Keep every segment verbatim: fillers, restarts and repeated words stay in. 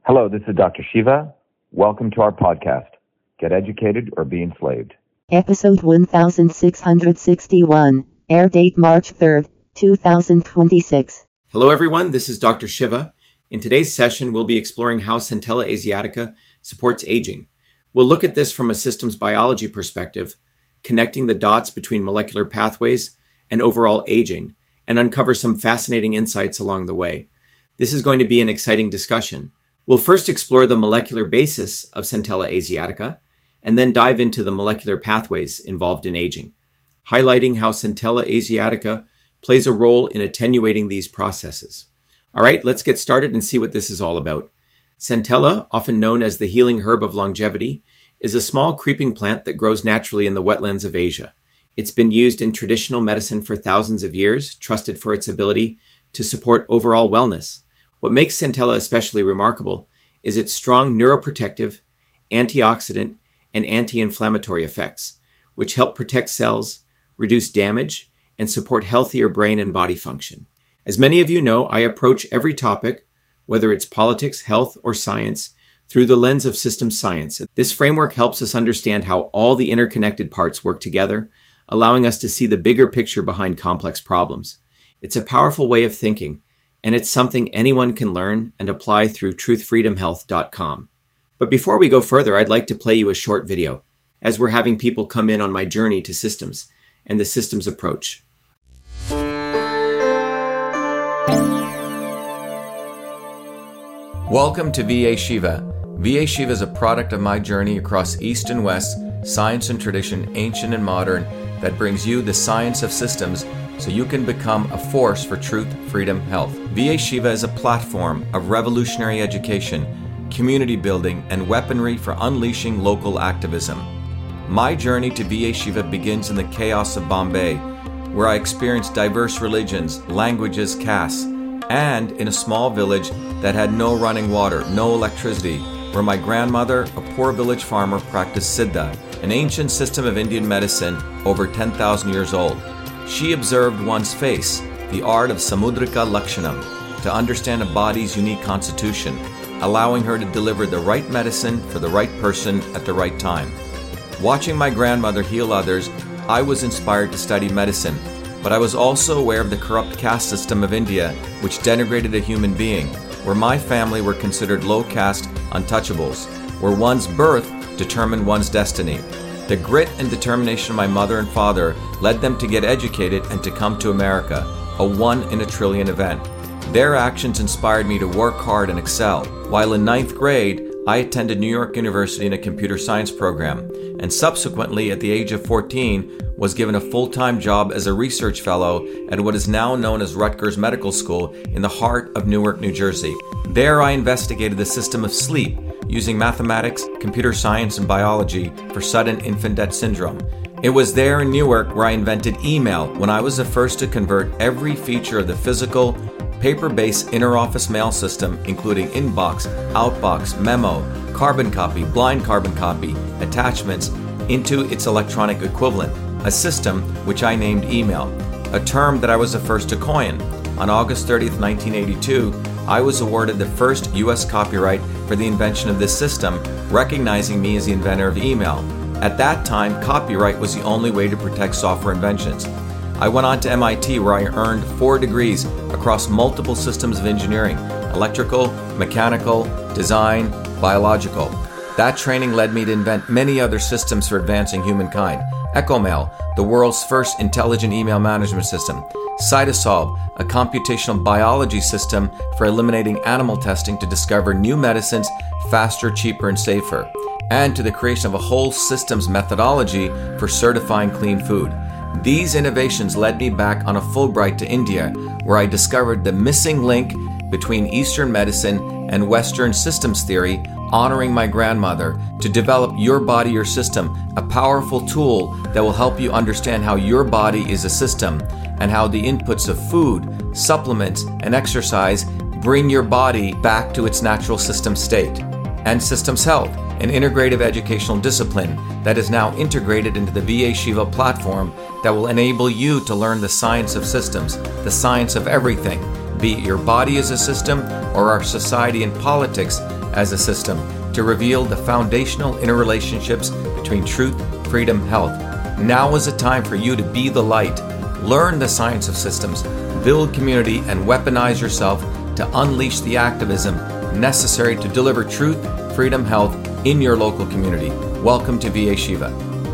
Hello, this is Doctor Shiva. Welcome to our podcast, Get Educated or Be Enslaved. Episode one thousand six hundred sixty-one, air date March third, two thousand twenty-six. Hello everyone, this is Doctor Shiva. In today's session, we'll be exploring how Centella asiatica supports aging. We'll look at this from a systems biology perspective, connecting the dots between molecular pathways and overall aging, and uncover some fascinating insights along the way. This is going to be an exciting discussion. We'll first explore the molecular basis of Centella asiatica, and then dive into the molecular pathways involved in aging, highlighting how Centella asiatica plays a role in attenuating these processes. All right, let's get started and see what this is all about. Centella, often known as the healing herb of longevity, is a small creeping plant that grows naturally in the wetlands of Asia. It's been used in traditional medicine for thousands of years, trusted for its ability to support overall wellness. What makes Centella especially remarkable is its strong neuroprotective, antioxidant, and anti-inflammatory effects, which help protect cells, reduce damage, and support healthier brain and body function. As many of you know, I approach every topic, whether it's politics, health, or science, through the lens of systems science. This framework helps us understand how all the interconnected parts work together, allowing us to see the bigger picture behind complex problems. It's a powerful way of thinking, and it's something anyone can learn and apply through truth freedom health dot com. But before we go further, I'd like to play you a short video, as we're having people come in on my journey to systems and the systems approach. Welcome to V A Shiva. V A Shiva is a product of my journey across East and West, science and tradition, ancient and modern, that brings you the science of systems so you can become a force for truth, freedom, health. V A Shiva is a platform of revolutionary education, community building, and weaponry for unleashing local activism. My journey to V A Shiva begins in the chaos of Bombay, where I experienced diverse religions, languages, castes, and in a small village that had no running water, no electricity, where my grandmother, a poor village farmer, practiced Siddha, an ancient system of Indian medicine over ten thousand years old. She observed one's face, the art of Samudrika Lakshanam, to understand a body's unique constitution, allowing her to deliver the right medicine for the right person at the right time. Watching my grandmother heal others, I was inspired to study medicine, but I was also aware of the corrupt caste system of India, which denigrated a human being, where my family were considered low-caste untouchables, where one's birth determined one's destiny. The grit and determination of my mother and father led them to get educated and to come to America, a one-in-a-trillion event. Their actions inspired me to work hard and excel. While in ninth grade, I attended New York University in a computer science program, and subsequently, at the age of fourteen, was given a full-time job as a research fellow at what is now known as Rutgers Medical School in the heart of Newark, New Jersey. There I investigated the system of sleep, using mathematics, computer science, and biology for sudden infant death syndrome. It was there in Newark where I invented email, when I was the first to convert every feature of the physical, paper-based inter-office mail system, including inbox, outbox, memo, carbon copy, blind carbon copy, attachments, into its electronic equivalent, a system which I named email, a term that I was the first to coin. On August thirtieth, nineteen eighty-two, I was awarded the first U S copyright for the invention of this system, recognizing me as the inventor of email. At that time, copyright was the only way to protect software inventions. I went on to M I T, where I earned four degrees across multiple systems of engineering: electrical, mechanical, design, biological. That training led me to invent many other systems for advancing humankind. EchoMail, the world's first intelligent email management system. Cytosolve, a computational biology system for eliminating animal testing to discover new medicines faster, cheaper, and safer. And to the creation of a whole systems methodology for certifying clean food. These innovations led me back on a Fulbright to India, where I discovered the missing link between Eastern medicine and Western systems theory, honoring my grandmother, to develop Your Body, Your System, a powerful tool that will help you understand how your body is a system and how the inputs of food, supplements, and exercise bring your body back to its natural system state. And Systems Health, an integrative educational discipline that is now integrated into the V A Shiva platform that will enable you to learn the science of systems, the science of everything, be it your body as a system or our society and politics as a system to reveal the foundational interrelationships between truth, freedom, health. Now is the time for you to be the light, learn the science of systems, build community, and weaponize yourself to unleash the activism necessary to deliver truth, freedom, health in your local community. Welcome to V A Shiva.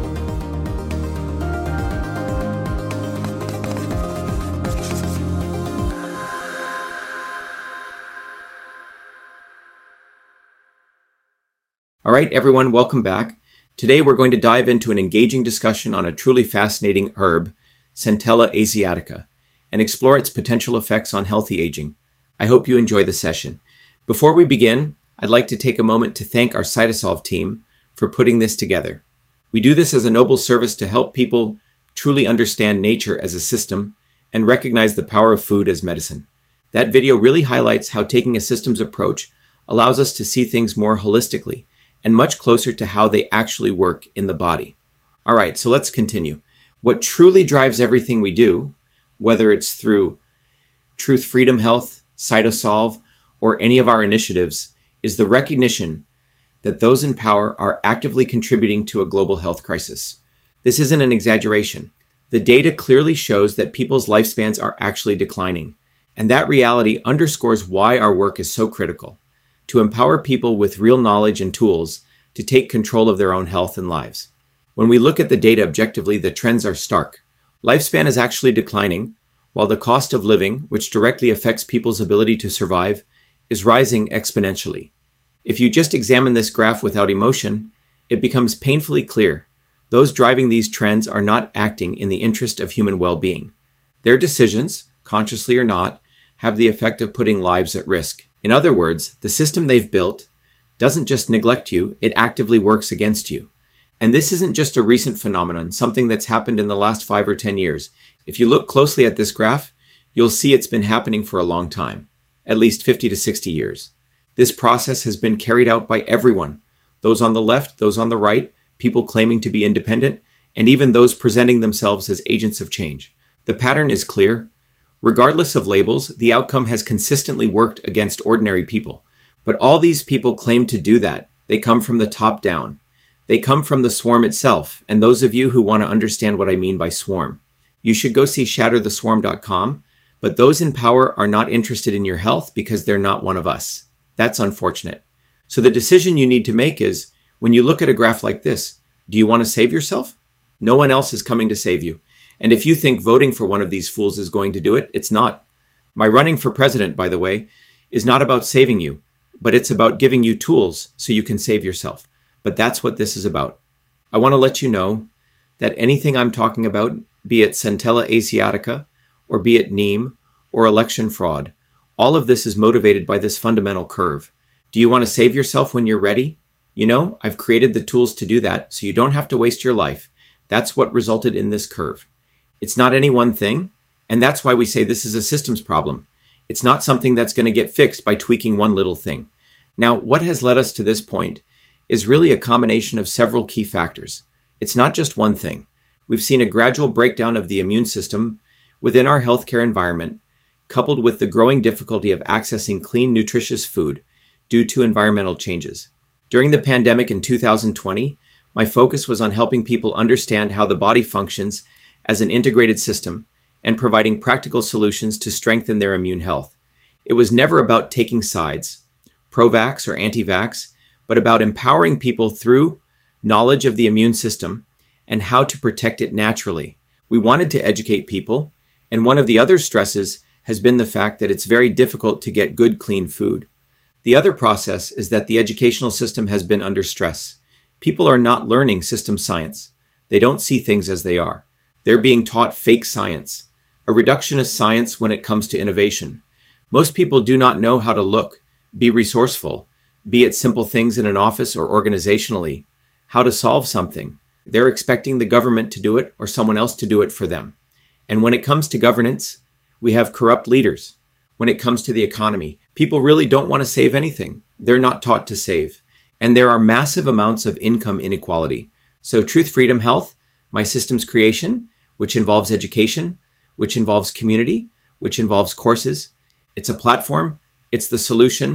All right, everyone, welcome back. Today we're going to dive into an engaging discussion on a truly fascinating herb, Centella asiatica, and explore its potential effects on healthy aging. I hope you enjoy the session. Before we begin, I'd like to take a moment to thank our Cytosolve team for putting this together. We do this as a noble service to help people truly understand nature as a system and recognize the power of food as medicine. That video really highlights how taking a systems approach allows us to see things more holistically and much closer to how they actually work in the body. All right, so let's continue. What truly drives everything we do, whether it's through Truth, Freedom, Health, Cytosolve, or any of our initiatives, is the recognition that those in power are actively contributing to a global health crisis. This isn't an exaggeration. The data clearly shows that people's lifespans are actually declining, and that reality underscores why our work is so critical: to empower people with real knowledge and tools to take control of their own health and lives. When we look at the data objectively, the trends are stark. Lifespan is actually declining, while the cost of living, which directly affects people's ability to survive, is rising exponentially. If you just examine this graph without emotion, it becomes painfully clear those driving these trends are not acting in the interest of human well-being. Their decisions, consciously or not, have the effect of putting lives at risk. In other words, the system they've built doesn't just neglect you, it actively works against you. And this isn't just a recent phenomenon, something that's happened in the last five or ten years. If you look closely at this graph, you'll see it's been happening for a long time, at least fifty to sixty years. This process has been carried out by everyone, those on the left, those on the right, people claiming to be independent, and even those presenting themselves as agents of change. The pattern is clear. Regardless of labels, the outcome has consistently worked against ordinary people. But all these people claim to do that. They come from the top down. They come from the swarm itself. And those of you who want to understand what I mean by swarm, you should go see shatter the swarm dot com. But those in power are not interested in your health because they're not one of us. That's unfortunate. So the decision you need to make is, when you look at a graph like this, do you want to save yourself? No one else is coming to save you. And if you think voting for one of these fools is going to do it, it's not. My running for president, by the way, is not about saving you, but it's about giving you tools so you can save yourself. But that's what this is about. I want to let you know that anything I'm talking about, be it Centella asiatica, or be it Neem, or election fraud, all of this is motivated by this fundamental curve. Do you want to save yourself when you're ready? You know, I've created the tools to do that so you don't have to waste your life. That's what resulted in this curve. It's not any one thing, and that's why we say this is a systems problem. It's not something that's going to get fixed by tweaking one little thing. Now, what has led us to this point is really a combination of several key factors. It's not just one thing. We've seen a gradual breakdown of the immune system within our healthcare environment, coupled with the growing difficulty of accessing clean, nutritious food due to environmental changes. During the pandemic in two thousand twenty, my focus was on helping people understand how the body functions as an integrated system and providing practical solutions to strengthen their immune health. It was never about taking sides, pro-vax or anti-vax, but about empowering people through knowledge of the immune system and how to protect it naturally. We wanted to educate people, and one of the other stresses has been the fact that it's very difficult to get good, clean food. The other process is that the educational system has been under stress. People are not learning system science. They don't see things as they are. They're being taught fake science, a reductionist science when it comes to innovation. Most people do not know how to look, be resourceful, be it simple things in an office or organizationally, how to solve something. They're expecting the government to do it or someone else to do it for them. And when it comes to governance, we have corrupt leaders. When it comes to the economy, people really don't want to save anything. They're not taught to save. And there are massive amounts of income inequality. So Truth, Freedom, Health, my systems creation, which involves education, which involves community, which involves courses. It's a platform. It's the solution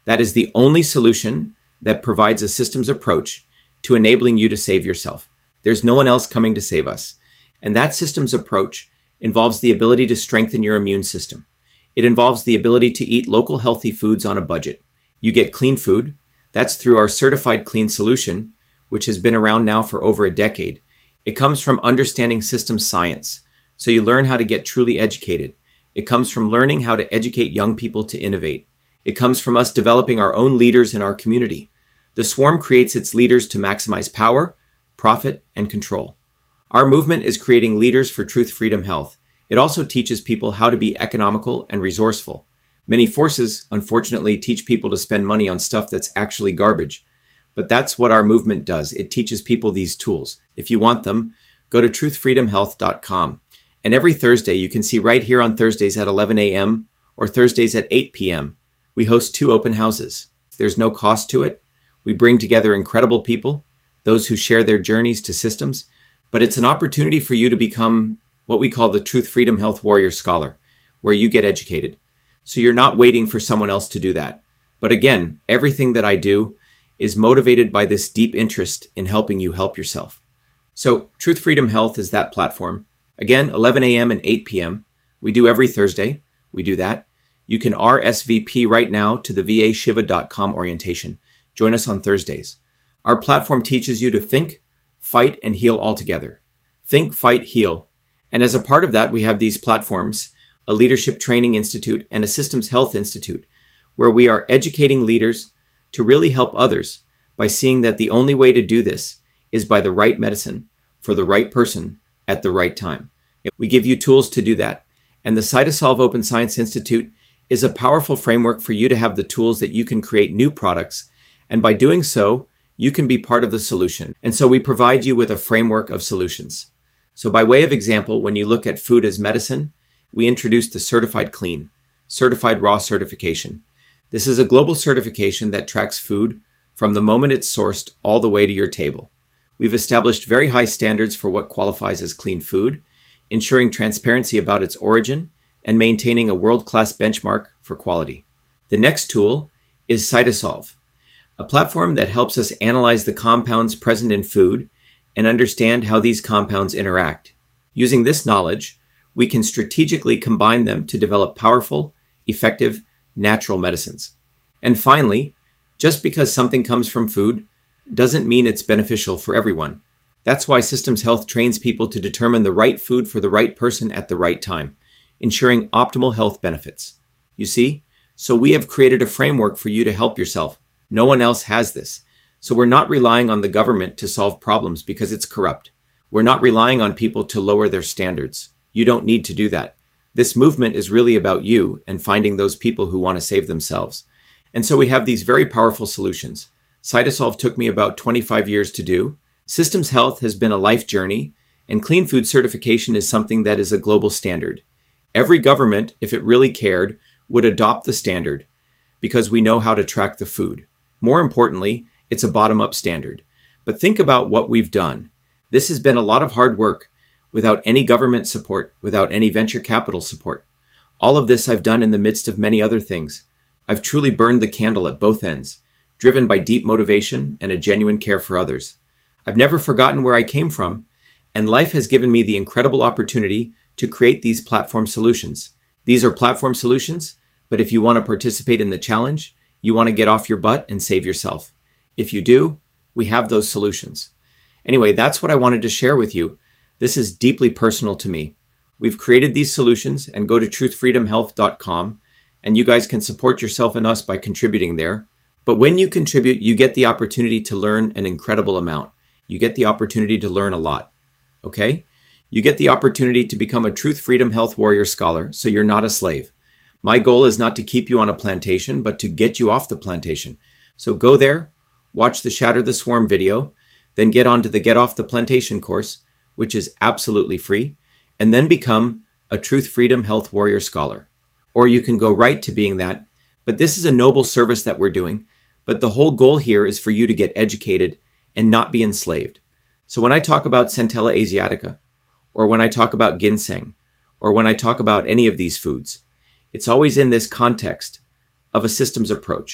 That is the only solution that provides a systems approach to enabling you to save yourself. There's no one else coming to save us. And that systems approach involves the ability to strengthen your immune system. It involves the ability to eat local healthy foods on a budget. You get clean food. That's through our certified clean solution, which has been around now for over a decade. It comes from understanding systems science. So you learn how to get truly educated. It comes from learning how to educate young people to innovate. It comes from us developing our own leaders in our community. The Swarm creates its leaders to maximize power, profit, and control. Our movement is creating leaders for truth, freedom, health. It also teaches people how to be economical and resourceful. Many forces, unfortunately, teach people to spend money on stuff that's actually garbage. But that's what our movement does. It teaches people these tools. If you want them, go to truth freedom health dot com. And every Thursday, you can see right here on Thursdays at eleven a.m. or Thursdays at eight p.m., we host two open houses. There's no cost to it. We bring together incredible people, those who share their journeys to systems, but it's an opportunity for you to become what we call the Truth Freedom Health Warrior Scholar, where you get educated. So you're not waiting for someone else to do that. But again, everything that I do is motivated by this deep interest in helping you help yourself. So Truth Freedom Health is that platform. Again, eleven a.m. and eight p.m. We do every Thursday. We do that. You can R S V P right now to the V A Shiva dot com orientation. Join us on Thursdays. Our platform teaches you to think, fight, and heal all together. Think, fight, heal. And as a part of that, we have these platforms, a Leadership Training Institute and a Systems Health Institute, where we are educating leaders to really help others by seeing that the only way to do this is by the right medicine for the right person at the right time. We give you tools to do that. And the Cytosolve Open Science Institute is a powerful framework for you to have the tools that you can create new products. And by doing so, you can be part of the solution. And so we provide you with a framework of solutions. So by way of example, when you look at food as medicine, we introduced the Certified Clean, Certified Raw certification. This is a global certification that tracks food from the moment it's sourced all the way to your table. We've established very high standards for what qualifies as clean food, ensuring transparency about its origin and maintaining a world-class benchmark for quality. The next tool is Cytosolve, a platform that helps us analyze the compounds present in food and understand how these compounds interact. Using this knowledge, we can strategically combine them to develop powerful, effective, natural medicines. And finally, just because something comes from food doesn't mean it's beneficial for everyone. That's why Systems Health trains people to determine the right food for the right person at the right time, ensuring optimal health benefits. You see? So we have created a framework for you to help yourself. No one else has this. So we're not relying on the government to solve problems because it's corrupt. We're not relying on people to lower their standards. You don't need to do that. This movement is really about you and finding those people who want to save themselves. And so we have these very powerful solutions. Cytosolve took me about twenty-five years to do. Systems Health has been a life journey, and clean food certification is something that is a global standard. Every government, if it really cared, would adopt the standard because we know how to track the food. More importantly, it's a bottom-up standard. But think about what we've done. This has been a lot of hard work without any government support, without any venture capital support. All of this I've done in the midst of many other things. I've truly burned the candle at both ends, driven by deep motivation and a genuine care for others. I've never forgotten where I came from, and life has given me the incredible opportunity to create these platform solutions. These are platform solutions, but if you want to participate in the challenge, you want to get off your butt and save yourself. If you do, we have those solutions. Anyway, that's what I wanted to share with you. This is deeply personal to me. We've created these solutions, and go to truth freedom health dot com, and you guys can support yourself and us by contributing there. But when you contribute, you get the opportunity to learn an incredible amount. You get the opportunity to learn a lot, okay? You get the opportunity to become a Truth Freedom Health Warrior Scholar, so you're not a slave. My goal is not to keep you on a plantation, but to get you off the plantation. So go there, watch the Shatter the Swarm video, then get onto the Get Off the Plantation course, which is absolutely free, and then become a Truth Freedom Health Warrior Scholar. Or you can go right to being that, but this is a noble service that we're doing, but the whole goal here is for you to get educated and not be enslaved. So when I talk about Centella asiatica, or when I talk about ginseng, or when I talk about any of these foods, it's always in this context of a systems approach.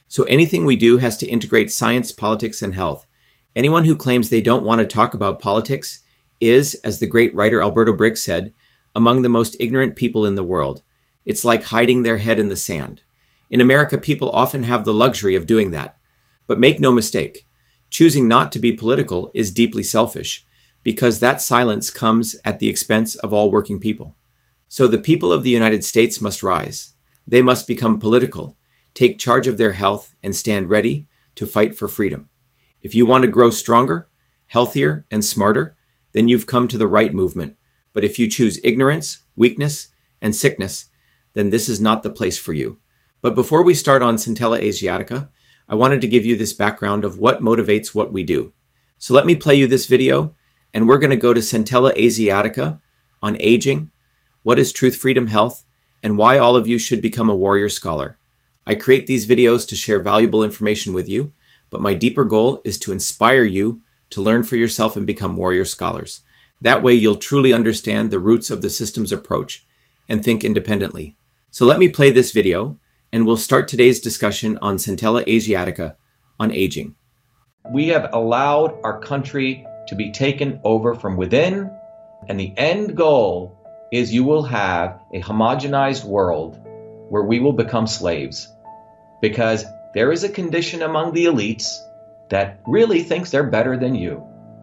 So anything we do has to integrate science, politics, and health. Anyone who claims they don't want to talk about politics is, as the great writer Alberto Briggs said, among the most ignorant people in the world. It's like hiding their head in the sand. In America, people often have the luxury of doing that. But make no mistake, choosing not to be political is deeply selfish, because that silence comes at the expense of all working people. So the people of the United States must rise. They must become political, take charge of their health, and stand ready to fight for freedom. If you want to grow stronger, healthier, and smarter, then you've come to the right movement. But if you choose ignorance, weakness, and sickness, then this is not the place for you. But before we start on Centella Asiatica, I wanted to give you this background of what motivates what we do. So let me play you this video, and we're going to go to Centella Asiatica on aging, what is truth, freedom, health, and why all of you should become a warrior scholar. I create these videos to share valuable information with you, but my deeper goal is to inspire you to learn for yourself and become warrior scholars. That way you'll truly understand the roots of the systems approach and think independently. So let me play this video, and we'll start today's discussion on Centella Asiatica on aging. We have allowed our country to be taken over from within, and the end goal is you will have a homogenized world where we will become slaves, because there is a condition among the elites that really thinks they're better than you,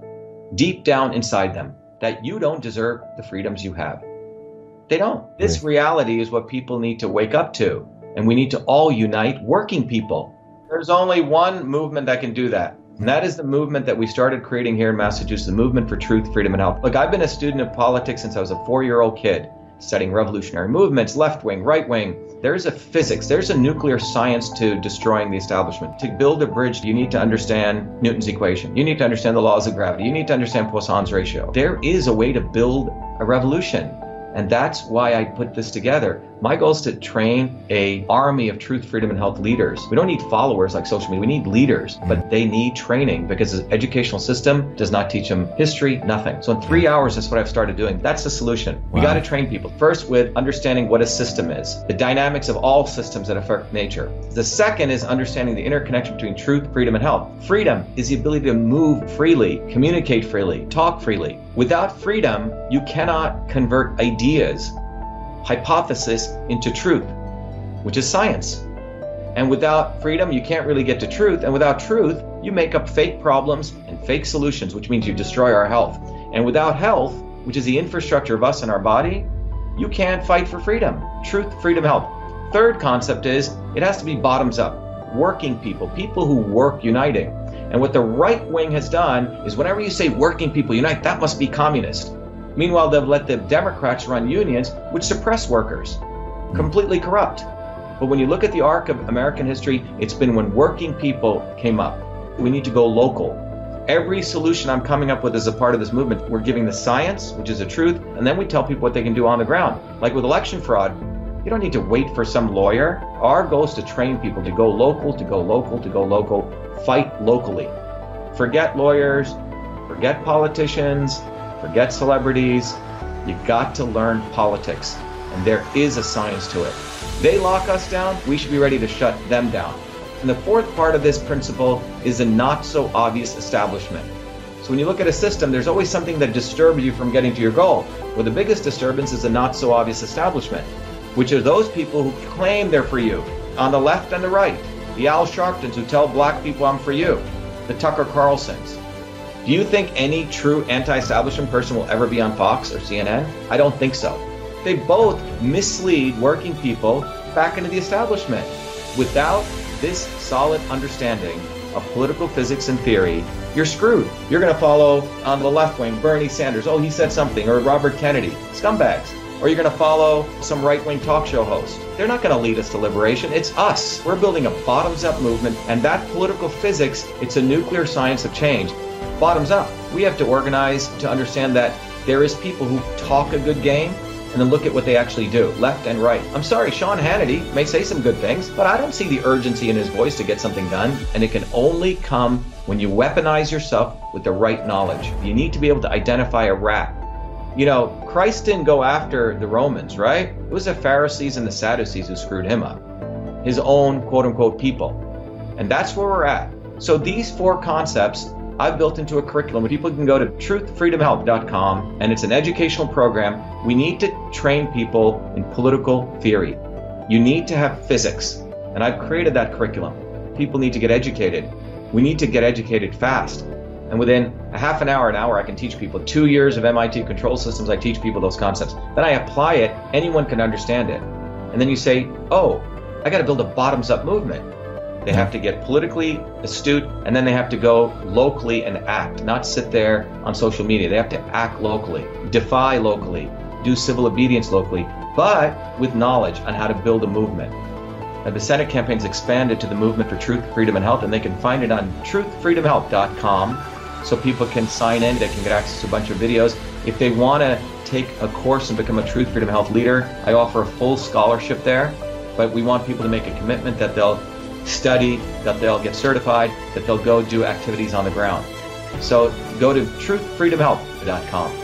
deep down inside them, that you don't deserve the freedoms you have. They don't. This reality is what people need to wake up to, and we need to all unite working people. There's only one movement that can do that, and that is the movement that we started creating here in Massachusetts, the Movement for Truth, Freedom, and Health. Look, I've been a student of politics since I was a four-year-old kid, studying revolutionary movements, left-wing, right-wing. There's a physics, there's a nuclear science to destroying the establishment. To build a bridge, you need to understand Newton's equation. You need to understand the laws of gravity. You need to understand Poisson's ratio. There is a way to build a revolution. And that's why I put this together. My goal is to train an army of truth, freedom, and health leaders. We don't need followers like social media. We need leaders, but they need training because the educational system does not teach them history, nothing. So in three hours, that's what I've started doing. That's the solution. Wow. We got to train people. First, with understanding what a system is, the dynamics of all systems that affect nature. The second is understanding the interconnection between truth, freedom, and health. Freedom is the ability to move freely, communicate freely, talk freely. Without freedom, you cannot convert ideas, hypothesis into truth, which is science. And without freedom, you can't really get to truth. And without truth, you make up fake problems and fake solutions, which means you destroy our health. And without health, which is the infrastructure of us and our body, you can't fight for freedom. Truth, freedom, health. Third concept is it has to be bottoms up. Working people, people who work uniting. And what the right wing has done is whenever you say working people unite, that must be communist. Meanwhile, they've let the Democrats run unions, which suppress workers, completely corrupt. But when you look at the arc of American history, it's been when working people came up. We need to go local. Every solution I'm coming up with as a part of this movement, we're giving the science, which is the truth, and then we tell people what they can do on the ground. Like with election fraud, you don't need to wait for some lawyer. Our goal is to train people to go local, to go local, to go local, fight locally. Forget lawyers, forget politicians, forget celebrities. You've got to learn politics, and there is a science to it. They lock us down, we should be ready to shut them down. And the fourth part of this principle is a not so obvious establishment. So when you look at a system, there's always something that disturbs you from getting to your goal. Well, the biggest disturbance is a not so obvious establishment, which are those people who claim they're for you, on the left and the right. The Al Sharptons who tell black people I'm for you. The Tucker Carlsons. Do you think any true anti-establishment person will ever be on Fox or C N N? I don't think so. They both mislead working people back into the establishment. Without this solid understanding of political physics and theory, you're screwed. You're going to follow on the left wing Bernie Sanders. Oh, he said something. Or Robert Kennedy. Scumbags. Or you're going to follow some right-wing talk show host. They're not going to lead us to liberation. It's us. We're building a bottoms-up movement, and that political physics, it's a nuclear science of change. Bottoms up. We have to organize to understand that there is people who talk a good game, and then look at what they actually do, left and right. I'm sorry, Sean Hannity may say some good things, but I don't see the urgency in his voice to get something done, and it can only come when you weaponize yourself with the right knowledge. You need to be able to identify a rat. You know, Christ didn't go after the Romans, right? It was the Pharisees and the Sadducees who screwed him up. His own quote-unquote people. And that's where we're at. So these four concepts I've built into a curriculum where people can go to truth freedom health dot com, and it's an educational program. We need to train people in political theory. You need to have physics, and I've created that curriculum. People need to get educated. We need to get educated fast. And within a half an hour, an hour, I can teach people. Two years of M I T control systems, I teach people those concepts. Then I apply it, anyone can understand it. And then you say, oh, I got to build a bottoms-up movement. They have to get politically astute, and then they have to go locally and act, not sit there on social media. They have to act locally, defy locally, do civil obedience locally, but with knowledge on how to build a movement. Now, the Senate campaign's expanded to the Movement for Truth, Freedom, and Health, and they can find it on truth freedom health dot com, so people can sign in, they can get access to a bunch of videos. If they want to take a course and become a Truth, Freedom, Health leader, I offer a full scholarship there, but we want people to make a commitment that they'll study, that they'll get certified, that they'll go do activities on the ground. So go to truth freedom health dot com.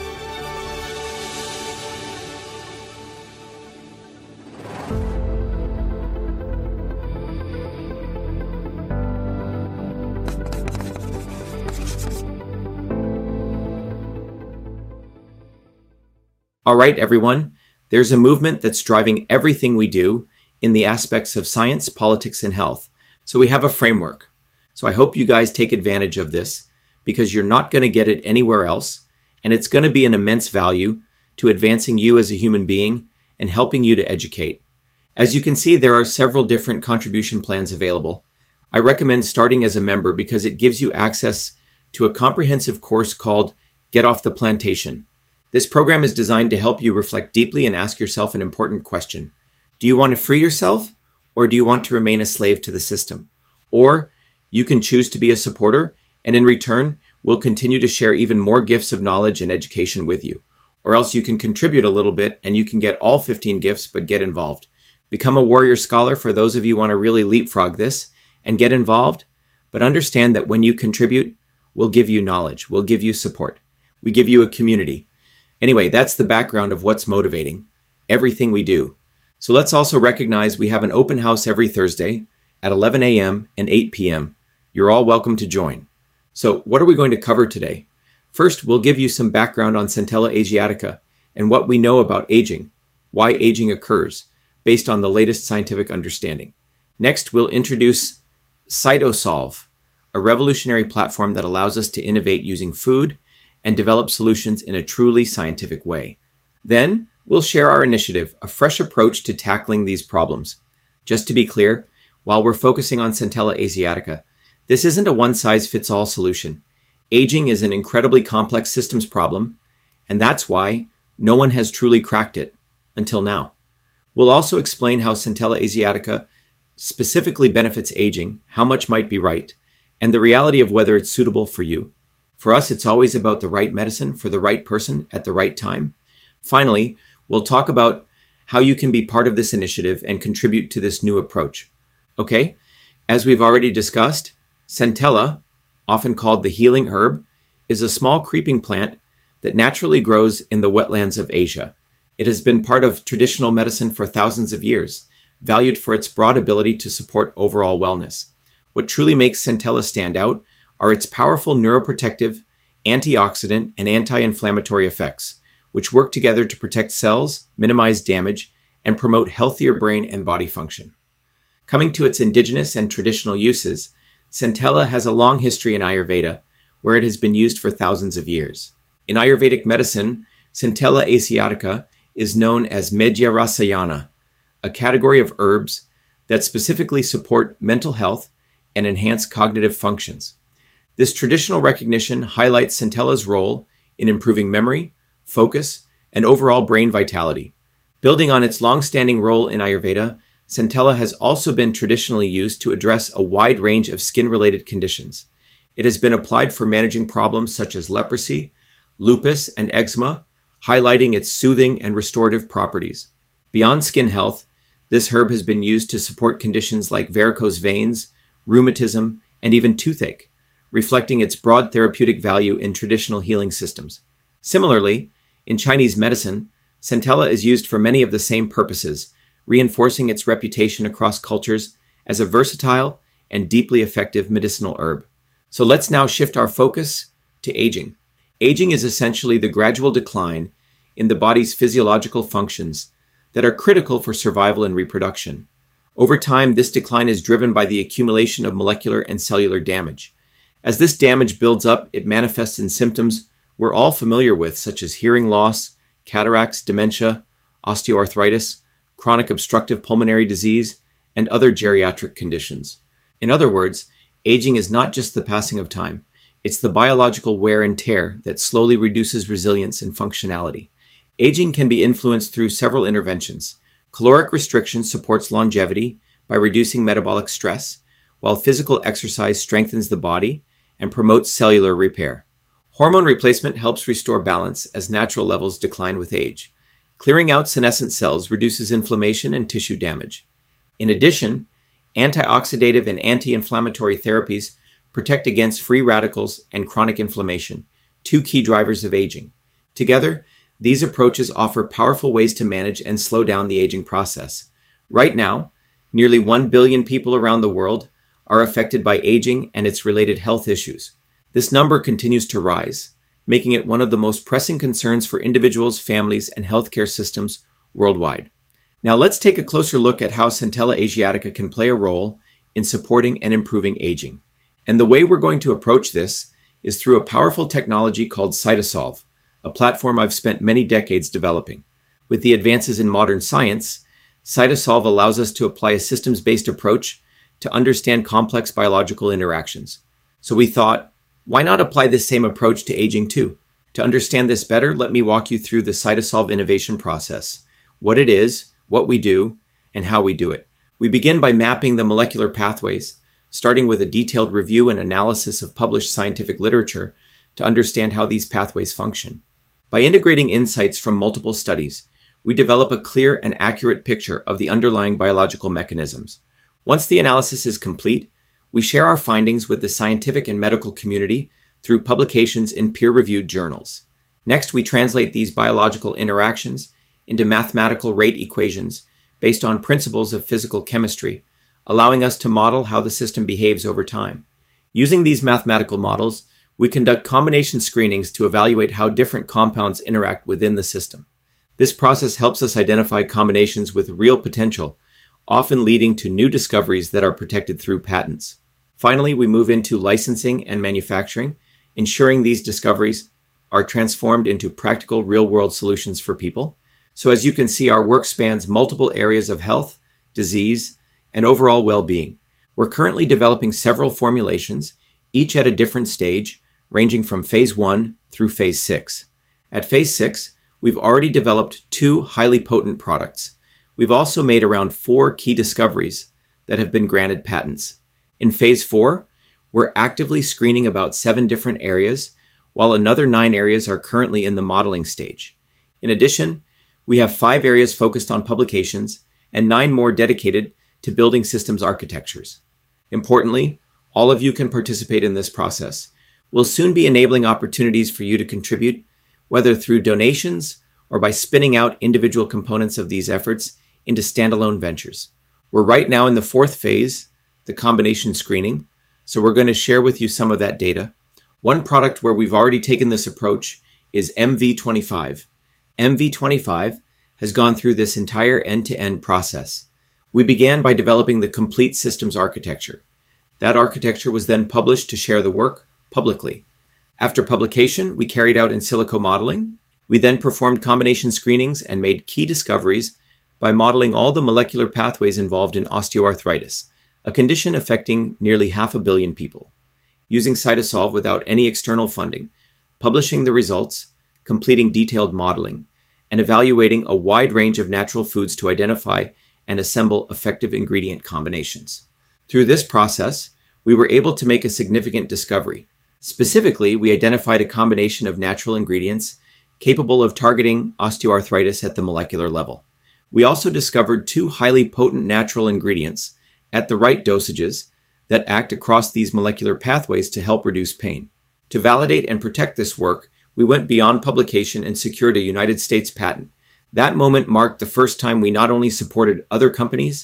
All right, everyone, there's a movement that's driving everything we do in the aspects of science, politics, and health. So we have a framework. So I hope you guys take advantage of this, because you're not going to get it anywhere else, and it's going to be an immense value to advancing you as a human being and helping you to educate. As you can see, there are several different contribution plans available. I recommend starting as a member because it gives you access to a comprehensive course called Get Off the Plantation. This program is designed to help you reflect deeply and ask yourself an important question. Do you want to free yourself, or do you want to remain a slave to the system? Or you can choose to be a supporter, and in return, we'll continue to share even more gifts of knowledge and education with you. Or else you can contribute a little bit and you can get all fifteen gifts, but get involved. Become a warrior scholar for those of you who want to really leapfrog this and get involved. But understand that when you contribute, we'll give you knowledge. We'll give you support. We give you a community. Anyway, that's the background of what's motivating everything we do. So let's also recognize we have an open house every Thursday at eleven a.m. and eight p.m. You're all welcome to join. So what are we going to cover today? First, we'll give you some background on Centella asiatica and what we know about aging, why aging occurs, based on the latest scientific understanding. Next, we'll introduce CytoSolve, a revolutionary platform that allows us to innovate using food and develop solutions in a truly scientific way. Then, we'll share our initiative, a fresh approach to tackling these problems. Just to be clear, while we're focusing on Centella asiatica, this isn't a one-size-fits-all solution. Aging is an incredibly complex systems problem, and that's why no one has truly cracked it until now. We'll also explain how Centella asiatica specifically benefits aging, how much might be right, and the reality of whether it's suitable for you. For us, it's always about the right medicine for the right person at the right time. Finally, we'll talk about how you can be part of this initiative and contribute to this new approach. Okay, as we've already discussed, Centella, often called the healing herb, is a small creeping plant that naturally grows in the wetlands of Asia. It has been part of traditional medicine for thousands of years, valued for its broad ability to support overall wellness. What truly makes Centella stand out are its powerful neuroprotective, antioxidant, and anti-inflammatory effects, which work together to protect cells, minimize damage, and promote healthier brain and body function. Coming to its indigenous and traditional uses, Centella has a long history in Ayurveda, where it has been used for thousands of years. In Ayurvedic medicine, Centella asiatica is known as Medhya Rasayana, a category of herbs that specifically support mental health and enhance cognitive functions. This traditional recognition highlights Centella's role in improving memory, focus, and overall brain vitality. Building on its long-standing role in Ayurveda, Centella has also been traditionally used to address a wide range of skin-related conditions. It has been applied for managing problems such as leprosy, lupus, and eczema, highlighting its soothing and restorative properties. Beyond skin health, this herb has been used to support conditions like varicose veins, rheumatism, and even toothache, reflecting its broad therapeutic value in traditional healing systems. Similarly, in Chinese medicine, Centella is used for many of the same purposes, reinforcing its reputation across cultures as a versatile and deeply effective medicinal herb. So let's now shift our focus to aging. Aging is essentially the gradual decline in the body's physiological functions that are critical for survival and reproduction. Over time, this decline is driven by the accumulation of molecular and cellular damage. As this damage builds up, it manifests in symptoms we're all familiar with, such as hearing loss, cataracts, dementia, osteoarthritis, chronic obstructive pulmonary disease, and other geriatric conditions. In other words, aging is not just the passing of time. It's the biological wear and tear that slowly reduces resilience and functionality. Aging can be influenced through several interventions. Caloric restriction supports longevity by reducing metabolic stress, while physical exercise strengthens the body and promotes cellular repair. Hormone replacement helps restore balance as natural levels decline with age. Clearing out senescent cells reduces inflammation and tissue damage. In addition, antioxidative and anti-inflammatory therapies protect against free radicals and chronic inflammation, two key drivers of aging. Together, these approaches offer powerful ways to manage and slow down the aging process. Right now, nearly one billion people around the world are affected by aging and its related health issues. This number continues to rise, making it one of the most pressing concerns for individuals, families, and healthcare systems worldwide. Now let's take a closer look at how Centella Asiatica can play a role in supporting and improving aging. And the way we're going to approach this is through a powerful technology called Cytosolve, a platform I've spent many decades developing. With the advances in modern science, Cytosolve allows us to apply a systems-based approach to understand complex biological interactions. So we thought, why not apply this same approach to aging too? To understand this better, let me walk you through the Cytosolve innovation process, what it is, what we do, and how we do it. We begin by mapping the molecular pathways, starting with a detailed review and analysis of published scientific literature to understand how these pathways function. By integrating insights from multiple studies, we develop a clear and accurate picture of the underlying biological mechanisms. Once the analysis is complete, we share our findings with the scientific and medical community through publications in peer-reviewed journals. Next, we translate these biological interactions into mathematical rate equations based on principles of physical chemistry, allowing us to model how the system behaves over time. Using these mathematical models, we conduct combination screenings to evaluate how different compounds interact within the system. This process helps us identify combinations with real potential, often leading to new discoveries that are protected through patents. Finally, we move into licensing and manufacturing, ensuring these discoveries are transformed into practical real-world solutions for people. So as you can see, our work spans multiple areas of health, disease, and overall well-being. We're currently developing several formulations, each at a different stage, ranging from phase one through phase six. At phase six, we've already developed two highly potent products. We've also made around four key discoveries that have been granted patents. In phase four, we're actively screening about seven different areas, while another nine areas are currently in the modeling stage. In addition, we have five areas focused on publications and nine more dedicated to building systems architectures. Importantly, all of you can participate in this process. We'll soon be enabling opportunities for you to contribute, whether through donations or by spinning out individual components of these efforts into standalone ventures. We're right now in the fourth phase, the combination screening, so we're going to share with you some of that data. One product where we've already taken this approach is M V twenty-five. M V twenty-five has gone through this entire end-to-end process. We began by developing the complete systems architecture. That architecture was then published to share the work publicly. After publication, we carried out in silico modeling. We then performed combination screenings and made key discoveries by modeling all the molecular pathways involved in osteoarthritis, a condition affecting nearly half a billion people. Using Cytosolve without any external funding, publishing the results, completing detailed modeling, and evaluating a wide range of natural foods to identify and assemble effective ingredient combinations. Through this process, we were able to make a significant discovery. Specifically, we identified a combination of natural ingredients capable of targeting osteoarthritis at the molecular level. We also discovered two highly potent natural ingredients at the right dosages that act across these molecular pathways to help reduce pain. To validate and protect this work, we went beyond publication and secured a United States patent. That moment marked the first time we not only supported other companies,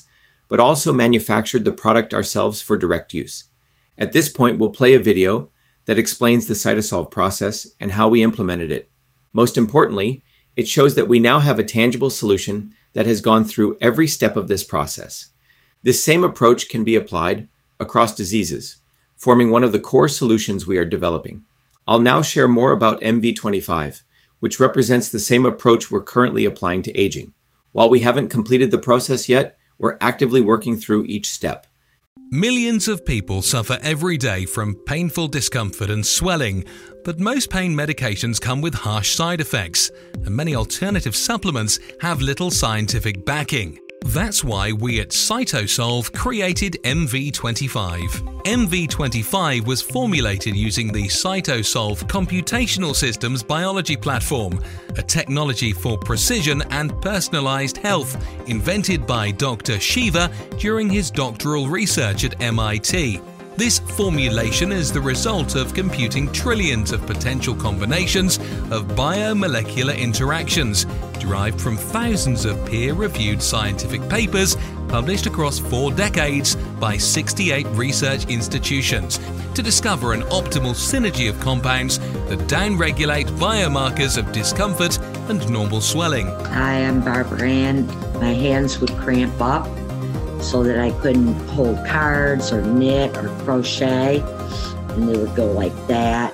but also manufactured the product ourselves for direct use. At this point, we'll play a video that explains the CytoSolve process and how we implemented it. Most importantly, it shows that we now have a tangible solution that has gone through every step of this process. This same approach can be applied across diseases, forming one of the core solutions we are developing. I'll now share more about M V twenty-five, which represents the same approach we're currently applying to aging. While we haven't completed the process yet, we're actively working through each step. Millions of people suffer every day from painful discomfort and swelling, but most pain medications come with harsh side effects, and many alternative supplements have little scientific backing. That's why we at CytoSolve created M V twenty-five. M V twenty-five was formulated using the CytoSolve Computational Systems Biology Platform, a technology for precision and personalized health invented by Doctor Shiva during his doctoral research at M I T. This formulation is the result of computing trillions of potential combinations of biomolecular interactions derived from thousands of peer-reviewed scientific papers published across four decades by sixty-eight research institutions to discover an optimal synergy of compounds that downregulate biomarkers of discomfort and normal swelling. Hi, I'm Barbara Ann. My hands would cramp up so that I couldn't hold cards or knit or crochet, and they would go like that.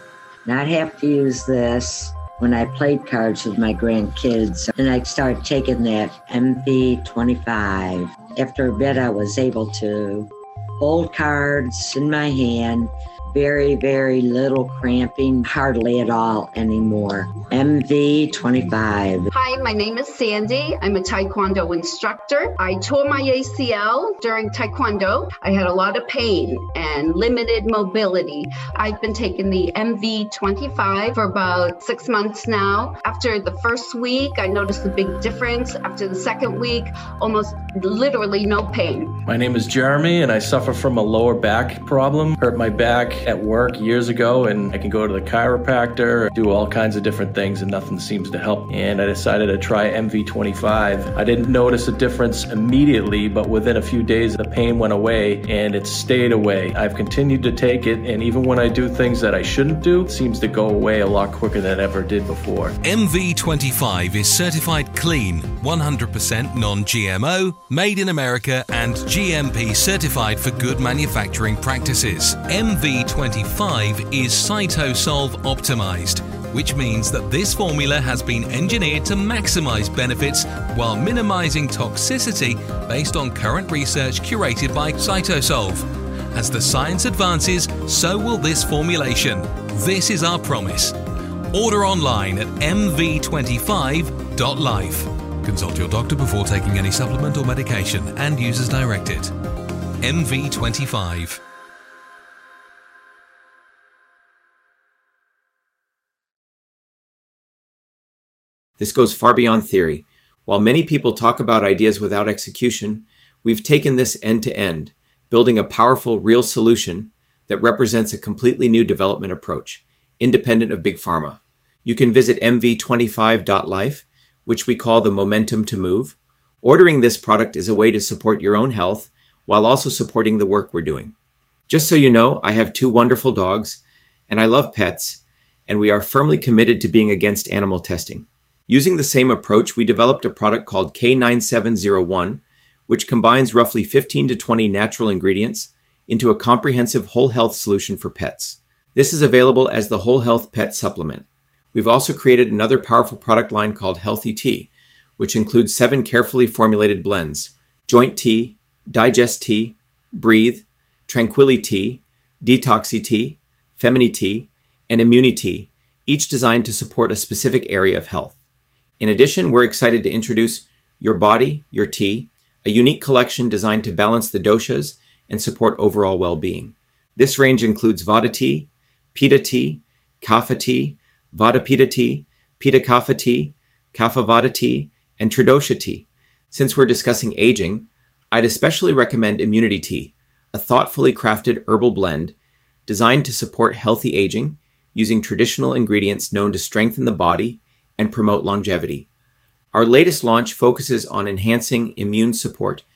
And I'd have to use this when I played cards with my grandkids, and I started taking that M V twenty-five. After a bit, I was able to hold cards in my hand, very, very little cramping, hardly at all anymore. M V twenty-five. Hi, my name is Sandy. I'm a Taekwondo instructor. I tore my A C L during Taekwondo. I had a lot of pain and limited mobility. I've been taking the M V twenty-five for about six months now. After the first week, I noticed a big difference. After the second week, almost literally no pain. My name is Jeremy, and I suffer from a lower back problem. Hurt my back at work years ago, and I can go to the chiropractor, do all kinds of different things, and nothing seems to help. And I decided to try M V twenty-five. I didn't notice a difference immediately, but within a few days, the pain went away, and it stayed away. I've continued to take it, and even when I do things that I shouldn't do, it seems to go away a lot quicker than it ever did before. M V twenty-five is certified clean, one hundred percent non-G M O, made in America, and G M P certified for good manufacturing practices. M V twenty-five is CytoSolve optimized, which means that this formula has been engineered to maximize benefits while minimizing toxicity based on current research curated by CytoSolve. As the science advances, so will this formulation. This is our promise. Order online at m v twenty-five dot life. Consult your doctor before taking any supplement or medication and use as directed. M V twenty-five. This goes far beyond theory. While many people talk about ideas without execution, we've taken this end to end, building a powerful, real solution that represents a completely new development approach, independent of Big Pharma. You can visit m v twenty-five dot life, which we call the momentum to move. Ordering this product is a way to support your own health while also supporting the work we're doing. Just so you know, I have two wonderful dogs, and I love pets, and we are firmly committed to being against animal testing. Using the same approach, we developed a product called K nine seven zero one, which combines roughly fifteen to twenty natural ingredients into a comprehensive whole health solution for pets. This is available as the Whole Health Pet Supplement. We've also created another powerful product line called Healthy Tea, which includes seven carefully formulated blends: Joint Tea, Digest Tea, Breathe, Tranquility Tea, Detoxy Tea, Femini Tea, and Immunity Tea, each designed to support a specific area of health. In addition, we're excited to introduce Your Body, Your Tea, a unique collection designed to balance the doshas and support overall well-being. This range includes Vata Tea, Pitta Tea, Kapha Tea, Vata Pitta Tea, Pitta Kapha Tea, Kapha Vata Tea, and Tridosha Tea. Since we're discussing aging, I'd especially recommend Immunity Tea, a thoughtfully crafted herbal blend designed to support healthy aging using traditional ingredients known to strengthen the body and promote longevity. Our latest launch focuses on enhancing immune support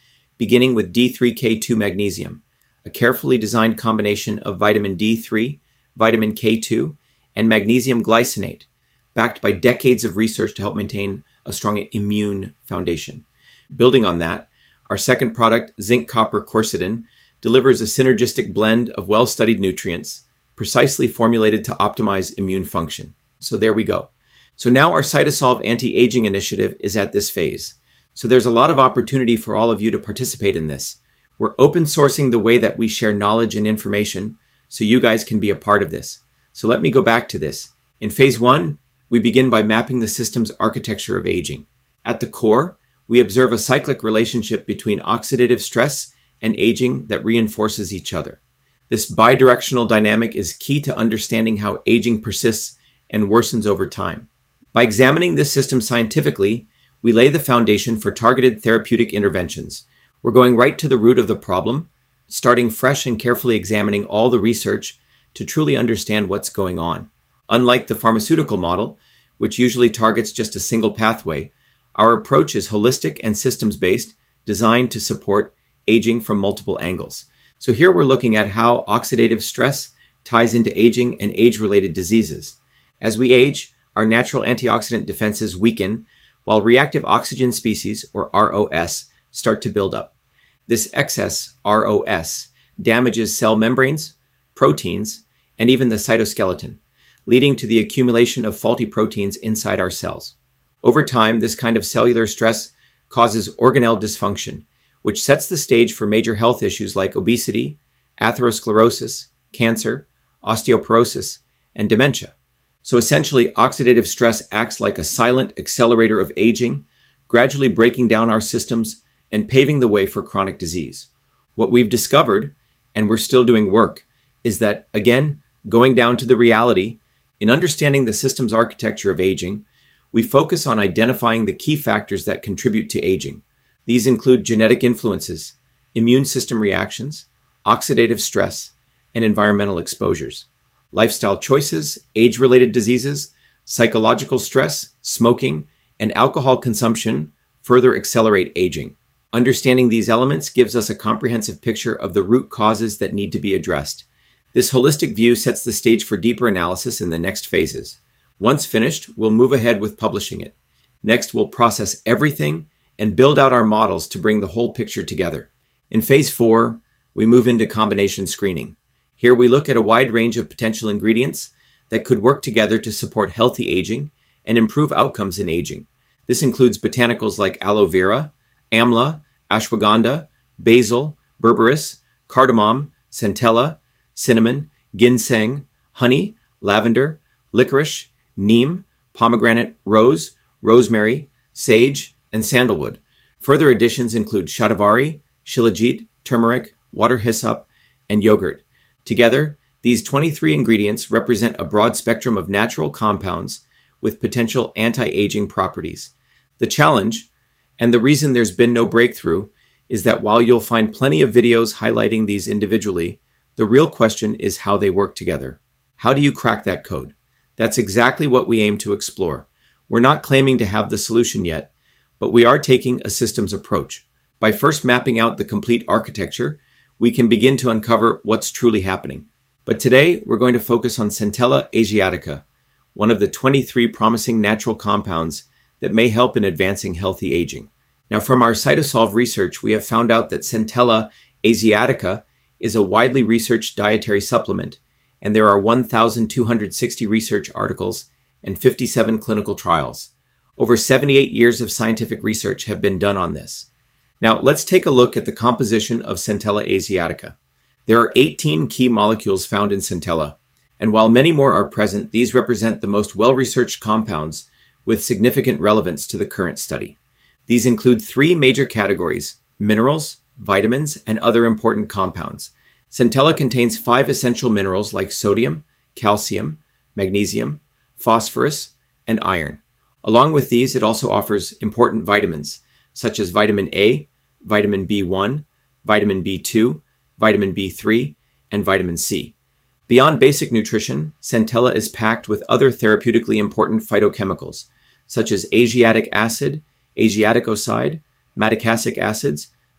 beginning with D three K two magnesium, a carefully designed combination of vitamin D three, vitamin K two, and magnesium glycinate, backed by decades of research to help maintain a strong immune foundation. Building on that, our second product, zinc copper quercetin, delivers a synergistic blend of well-studied nutrients, precisely formulated to optimize immune function. So there we go. So now our Cytosolve anti-aging initiative is at this phase. So there's a lot of opportunity for all of you to participate in this. We're open sourcing the way that we share knowledge and information so you guys can be a part of this. So let me go back to this. In phase one, we begin by mapping the system's architecture of aging. At the core, we observe a cyclic relationship between oxidative stress and aging that reinforces each other. This bidirectional dynamic is key to understanding how aging persists and worsens over time. By examining this system scientifically, we lay the foundation for targeted therapeutic interventions. We're going right to the root of the problem, starting fresh and carefully examining all the research to truly understand what's going on. Unlike the pharmaceutical model, which usually targets just a single pathway, our approach is holistic and systems-based, designed to support aging from multiple angles. So here we're looking at how oxidative stress ties into aging and age-related diseases. As we age, our natural antioxidant defenses weaken, while reactive oxygen species, or R O S, start to build up. This excess R O S damages cell membranes, proteins, and even the cytoskeleton, leading to the accumulation of faulty proteins inside our cells. Over time, this kind of cellular stress causes organelle dysfunction, which sets the stage for major health issues like obesity, atherosclerosis, cancer, osteoporosis, and dementia. So essentially, oxidative stress acts like a silent accelerator of aging, gradually breaking down our systems and paving the way for chronic disease. What we've discovered, and we're still doing work, is that, again, going down to the reality, in understanding the system's architecture of aging, we focus on identifying the key factors that contribute to aging. These include genetic influences, immune system reactions, oxidative stress, and environmental exposures. Lifestyle choices, age-related diseases, psychological stress, smoking, and alcohol consumption further accelerate aging. Understanding these elements gives us a comprehensive picture of the root causes that need to be addressed. This holistic view sets the stage for deeper analysis in the next phases. Once finished, we'll move ahead with publishing it. Next, we'll process everything and build out our models to bring the whole picture together. In phase four, we move into combination screening. Here we look at a wide range of potential ingredients that could work together to support healthy aging and improve outcomes in aging. This includes botanicals like aloe vera, amla, ashwagandha, basil, berberis, cardamom, centella, cinnamon, ginseng, honey, lavender, licorice, neem, pomegranate, rose, rosemary, sage, and sandalwood. Further additions include shatavari, shilajit, turmeric, water hyssop, and yogurt. Together, these twenty-three ingredients represent a broad spectrum of natural compounds with potential anti-aging properties. The challenge, and the reason there's been no breakthrough, is that while you'll find plenty of videos highlighting these individually, the real question is how they work together. How do you crack that code? That's exactly what we aim to explore. We're not claiming to have the solution yet, but we are taking a systems approach. By first mapping out the complete architecture, we can begin to uncover what's truly happening. But today, we're going to focus on Centella asiatica, one of the twenty-three promising natural compounds that may help in advancing healthy aging. Now, from our Cytosolve research, we have found out that Centella asiatica is a widely researched dietary supplement, and there are one thousand two hundred sixty research articles and fifty-seven clinical trials. Over seventy-eight years of scientific research have been done on this. Now, let's take a look at the composition of Centella asiatica. There are eighteen key molecules found in Centella, and while many more are present, these represent the most well-researched compounds with significant relevance to the current study. These include three major categories: minerals, vitamins, and other important compounds. Centella contains five essential minerals like sodium, calcium, magnesium, phosphorus, and iron. Along with these, it also offers important vitamins, such as vitamin A, vitamin B one, vitamin B two, vitamin B three, and vitamin C. Beyond basic nutrition, Centella is packed with other therapeutically important phytochemicals, such as asiatic acid, asiaticoside, madecassic acids,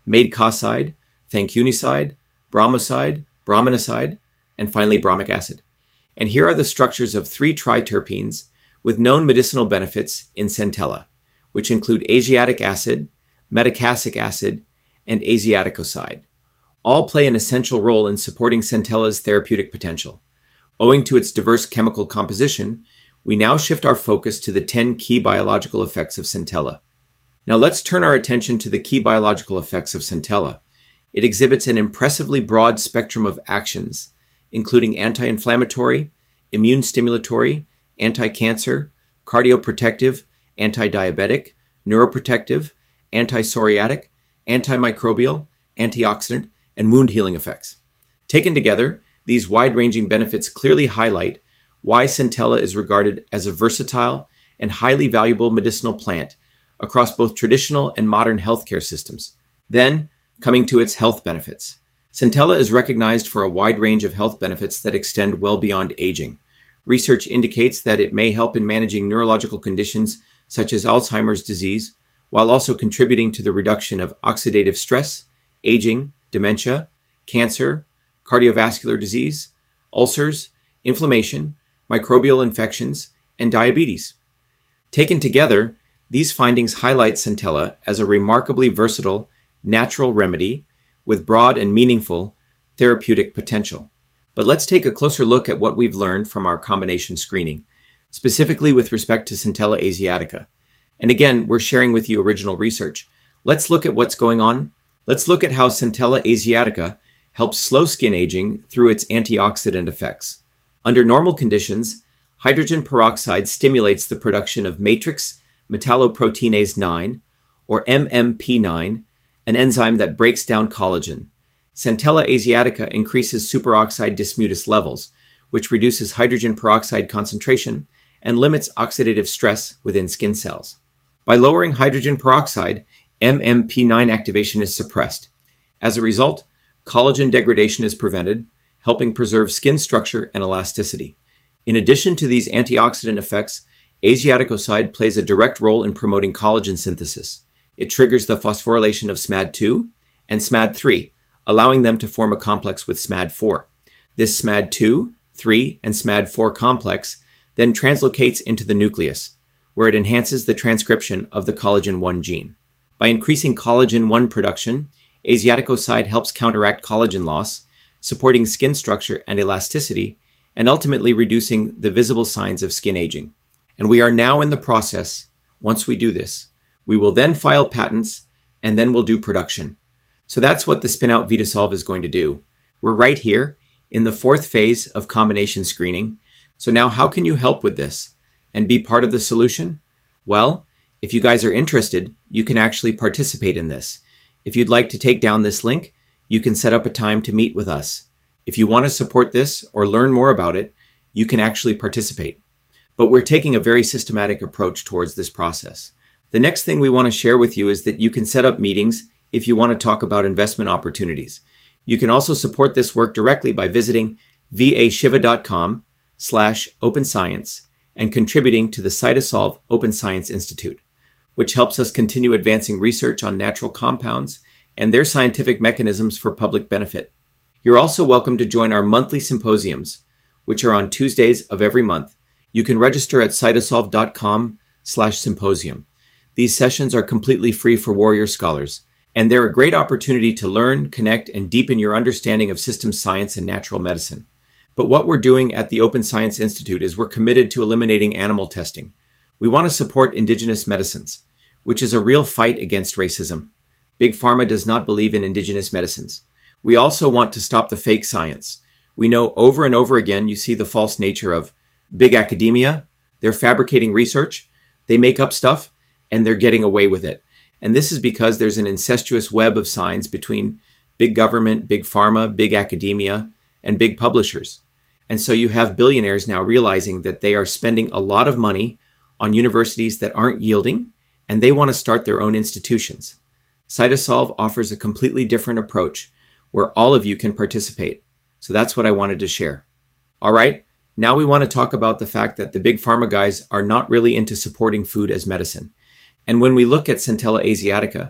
madecasside, thankunicide, bromoside, bromonicide, and finally bromic acid. And here are the structures of three triterpenes with known medicinal benefits in Centella, which include asiatic acid, metacassic acid, and asiaticoside. All play an essential role in supporting Centella's therapeutic potential. Owing to its diverse chemical composition, we now shift our focus to the ten key biological effects of Centella. Now let's turn our attention to the key biological effects of Centella. It exhibits an impressively broad spectrum of actions, including anti-inflammatory, immune stimulatory, anti-cancer, cardioprotective, anti-diabetic, neuroprotective, anti-psoriatic, antimicrobial, antioxidant, and wound healing effects. Taken together, these wide-ranging benefits clearly highlight why Centella is regarded as a versatile and highly valuable medicinal plant across both traditional and modern healthcare systems. Then, coming to its health benefits. Centella is recognized for a wide range of health benefits that extend well beyond aging. Research indicates that it may help in managing neurological conditions such as Alzheimer's disease, while also contributing to the reduction of oxidative stress, aging, dementia, cancer, cardiovascular disease, ulcers, inflammation, microbial infections, and diabetes. Taken together, these findings highlight Centella as a remarkably versatile, natural remedy with broad and meaningful therapeutic potential. But let's take a closer look at what we've learned from our combination screening, specifically with respect to Centella asiatica. And again, we're sharing with you original research. Let's look at what's going on. Let's look at how Centella asiatica helps slow skin aging through its antioxidant effects. Under normal conditions, hydrogen peroxide stimulates the production of matrix metalloproteinase nine, or M M P nine, an enzyme that breaks down collagen. Centella asiatica increases superoxide dismutase levels, which reduces hydrogen peroxide concentration and limits oxidative stress within skin cells. By lowering hydrogen peroxide, M M P nine activation is suppressed. As a result, collagen degradation is prevented, helping preserve skin structure and elasticity. In addition to these antioxidant effects, asiaticoside plays a direct role in promoting collagen synthesis. It triggers the phosphorylation of S M A D two and S M A D three, allowing them to form a complex with S M A D four. This S M A D two, three, and S M A D four complex then translocates into the nucleus, where it enhances the transcription of the collagen one gene. By increasing collagen one production, asiaticoside helps counteract collagen loss, supporting skin structure and elasticity, and ultimately reducing the visible signs of skin aging. And we are now in the process. Once we do this, we will then file patents, and then we'll do production. So that's what the Spinout VitaSolve is going to do. We're right here in the fourth phase of combination screening. So now how can you help with this and be part of the solution? Well, if you guys are interested, you can actually participate in this. If you'd like to take down this link, you can set up a time to meet with us. If you want to support this or learn more about it, you can actually participate. But we're taking a very systematic approach towards this process. The next thing we want to share with you is that you can set up meetings if you want to talk about investment opportunities. You can also support this work directly by visiting vashiva.com slash open science and contributing to the CytoSolve Open Science Institute, which helps us continue advancing research on natural compounds and their scientific mechanisms for public benefit. You're also welcome to join our monthly symposiums, which are on Tuesdays of every month. You can register at cytosolve.com slash symposium. These sessions are completely free for Warrior Scholars, and they're a great opportunity to learn, connect, and deepen your understanding of systems science and natural medicine. But what we're doing at the Open Science Institute is we're committed to eliminating animal testing. We want to support indigenous medicines, which is a real fight against racism. Big Pharma does not believe in indigenous medicines. We also want to stop the fake science. We know over and over again you see the false nature of big academia. They're fabricating research, they make up stuff, and they're getting away with it. And this is because there's an incestuous web of signs between big government, big pharma, big academia, and big publishers. And so you have billionaires now realizing that they are spending a lot of money on universities that aren't yielding, and they want to start their own institutions. CytoSolve offers a completely different approach where all of you can participate. So that's what I wanted to share. All right, now we want to talk about the fact that the big pharma guys are not really into supporting food as medicine. And when we look at Centella asiatica,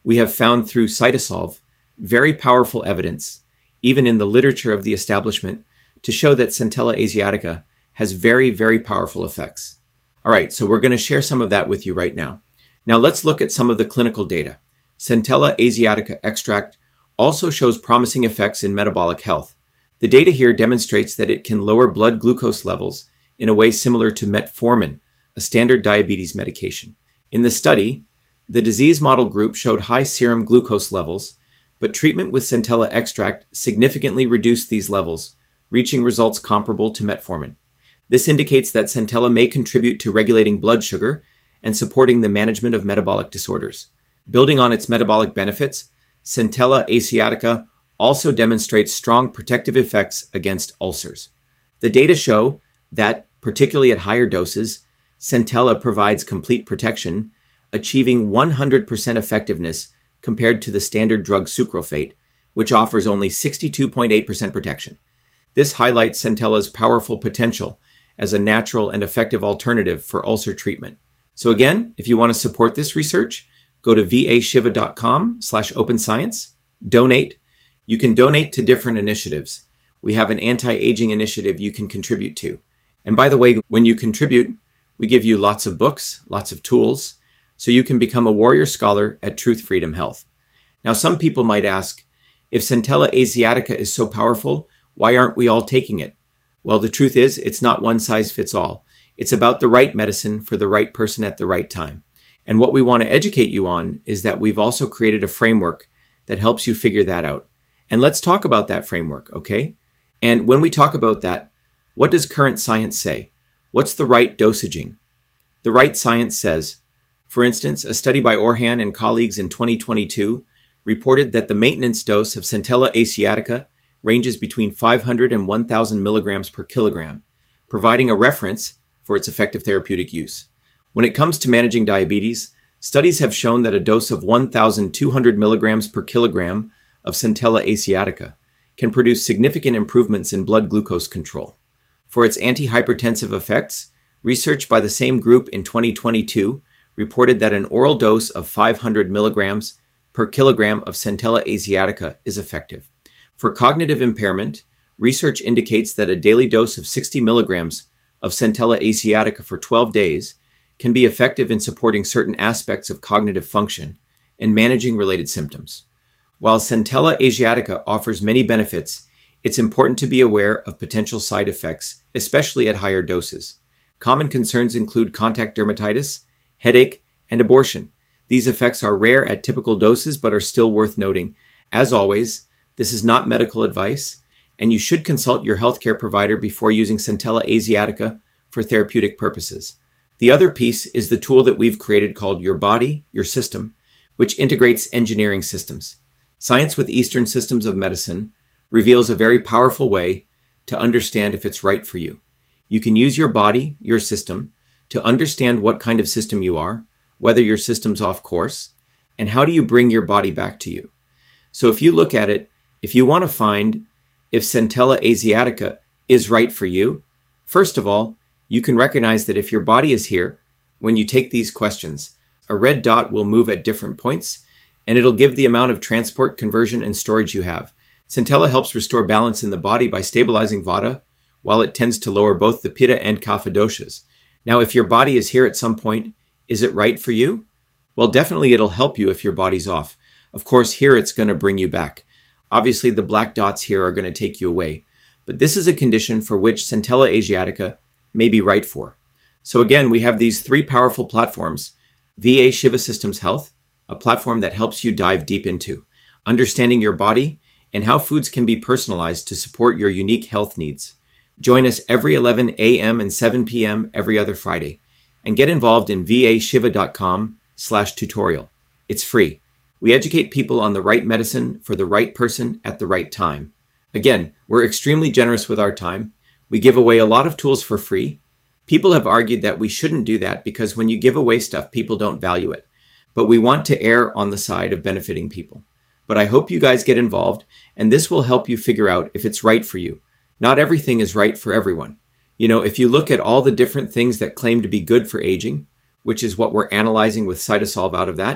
we have found through CytoSolve very powerful evidence, even in the literature of the establishment, to show that Centella asiatica has very, very powerful effects. All right, so we're going to share some of that with you right now. Now let's look at some of the clinical data. Centella asiatica extract also shows promising effects in metabolic health. The data here demonstrates that it can lower blood glucose levels in a way similar to metformin, a standard diabetes medication. In the study, the disease model group showed high serum glucose levels, but treatment with Centella extract significantly reduced these levels, reaching results comparable to metformin. This indicates that Centella may contribute to regulating blood sugar and supporting the management of metabolic disorders. Building on its metabolic benefits, Centella asiatica also demonstrates strong protective effects against ulcers. The data show that, particularly at higher doses, Centella provides complete protection, achieving one hundred percent effectiveness compared to the standard drug sucralfate, which offers only sixty-two point eight percent protection. This highlights Centella's powerful potential as a natural and effective alternative for ulcer treatment. So again, if you want to support this research, go to vashiva.com slash open science, donate. You can donate to different initiatives. We have an anti-aging initiative you can contribute to. And by the way, when you contribute, we give you lots of books, lots of tools, so you can become a warrior scholar at Truth Freedom Health. Now, some people might ask, if Centella asiatica is so powerful, why aren't we all taking it? Well, the truth is, it's not one size fits all. It's about the right medicine for the right person at the right time. And what we want to educate you on is that we've also created a framework that helps you figure that out. And let's talk about that framework, okay? And when we talk about that, what does current science say? What's the right dosaging? The right science says, for instance, a study by Orhan and colleagues in twenty twenty-two reported that the maintenance dose of Centella asiatica ranges between five hundred and one thousand milligrams per kilogram, providing a reference for its effective therapeutic use. When it comes to managing diabetes, studies have shown that a dose of one thousand two hundred milligrams per kilogram of Centella asiatica can produce significant improvements in blood glucose control. For its antihypertensive effects, research by the same group in twenty twenty-two reported that an oral dose of five hundred milligrams per kilogram of Centella asiatica is effective. For cognitive impairment, research indicates that a daily dose of sixty milligrams of Centella asiatica for twelve days can be effective in supporting certain aspects of cognitive function and managing related symptoms. While Centella asiatica offers many benefits, it's important to be aware of potential side effects, especially at higher doses. Common concerns include contact dermatitis, headache, and abortion. These effects are rare at typical doses but are still worth noting. As always, this is not medical advice, and you should consult your healthcare provider before using Centella asiatica for therapeutic purposes. The other piece is the tool that we've created called Your Body, Your System, which integrates engineering systems. Science with Eastern Systems of Medicine reveals a very powerful way to understand if it's right for you. You can use your body, your system, to understand what kind of system you are, whether your system's off course, and how do you bring your body back to you. So if you look at it, if you want to find if Centella asiatica is right for you, first of all, you can recognize that if your body is here, when you take these questions, a red dot will move at different points, and it'll give the amount of transport, conversion, and storage you have. Centella helps restore balance in the body by stabilizing Vata, while it tends to lower both the Pitta and Kapha doshas. Now, if your body is here at some point, is it right for you? Well, definitely it'll help you if your body's off. Of course, here it's going to bring you back. Obviously, the black dots here are going to take you away. But this is a condition for which Centella asiatica may be right for. So again, we have these three powerful platforms. V A Shiva Systems Health, a platform that helps you dive deep into understanding your body and how foods can be personalized to support your unique health needs. Join us every eleven a.m. and seven p.m. every other Friday, and get involved in vashiva.com slash tutorial. It's free. We educate people on the right medicine for the right person at the right time. Again, we're extremely generous with our time. We give away a lot of tools for free. People have argued that we shouldn't do that because when you give away stuff, people don't value it. But we want to err on the side of benefiting people. But I hope you guys get involved, and this will help you figure out if it's right for you. Not everything is right for everyone. You know, if you look at all the different things that claim to be good for aging, which is what we're analyzing with CytoSolve out of that,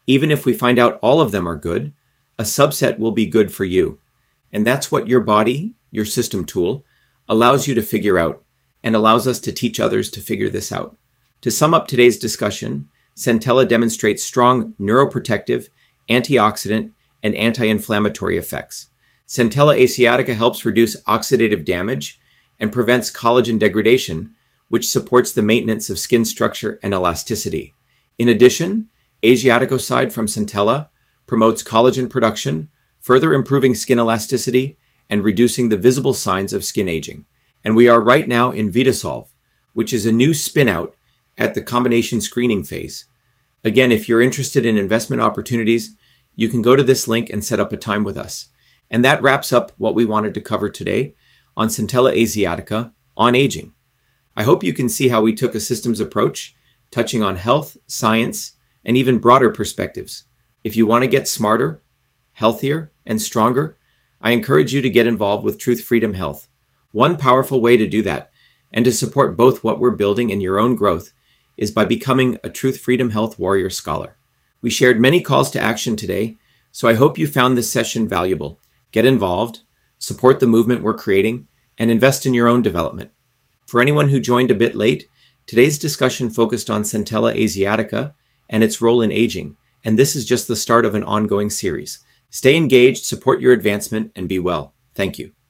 Even if we find out all of them are good, a subset will be good for you. And that's what your body, your system tool, allows you to figure out and allows us to teach others to figure this out. To sum up today's discussion, Centella demonstrates strong neuroprotective, antioxidant, and anti-inflammatory effects. Centella asiatica helps reduce oxidative damage and prevents collagen degradation, which supports the maintenance of skin structure and elasticity. In addition, Asiaticoside from Centella promotes collagen production, further improving skin elasticity and reducing the visible signs of skin aging. And we are right now in Vitasolve, which is a new spin-out at the combination screening phase. Again, if you're interested in investment opportunities, you can go to this link and set up a time with us. And that wraps up what we wanted to cover today on Centella asiatica on aging. I hope you can see how we took a systems approach, touching on health, science, and even broader perspectives. If you want to get smarter, healthier, and stronger, I encourage you to get involved with Truth Freedom Health. One powerful way to do that, and to support both what we're building and your own growth, is by becoming a Truth Freedom Health Warrior Scholar. We shared many calls to action today, so I hope you found this session valuable. Get involved, support the movement we're creating, and invest in your own development. For anyone who joined a bit late, today's discussion focused on Centella asiatica and its role in aging, and this is just the start of an ongoing series. Stay engaged, support your advancement, and be well. Thank you.